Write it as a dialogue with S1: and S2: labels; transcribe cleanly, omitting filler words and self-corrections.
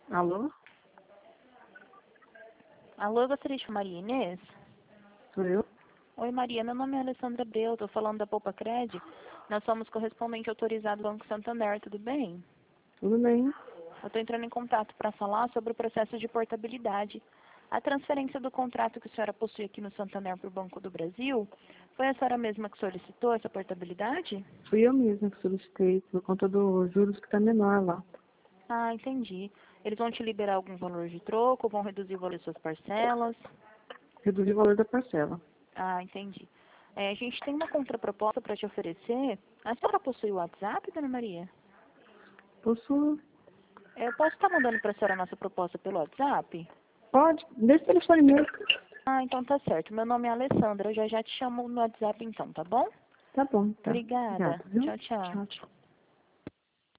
S1: Alô?
S2: Alô, eu gostaria de Maria Inês?
S1: Sou eu?
S2: Oi, Maria. Meu nome é Alessandra Abreu. Estou falando da Poupa Cred. Nós somos correspondente autorizado do Banco Santander. Tudo bem?
S1: Tudo bem?
S2: Eu estou entrando em contato para falar sobre o processo de portabilidade. A transferência do contrato que a senhora possui aqui no Santander para o Banco do Brasil, foi a senhora mesma que solicitou essa portabilidade?
S1: Fui eu mesma que solicitei por conta dos juros que está menor lá.
S2: Ah, entendi. Eles vão te liberar algum valor de troco, vão reduzir o valor de suas parcelas?
S1: Reduzir o valor da parcela.
S2: Ah, entendi. A gente tem uma contraproposta para te oferecer. A senhora possui o WhatsApp, dona Maria?
S1: Posso?
S2: Eu posso estar mandando para a senhora a nossa proposta pelo WhatsApp?
S1: Pode. Desse telefone mesmo.
S2: Ah, então tá certo. Meu nome é Alessandra. Eu já te chamo no WhatsApp então, tá bom?
S1: Tá bom, tá.
S2: Obrigada.
S1: Obrigada, viu?
S2: Tchau, tchau.
S1: Tchau, tchau.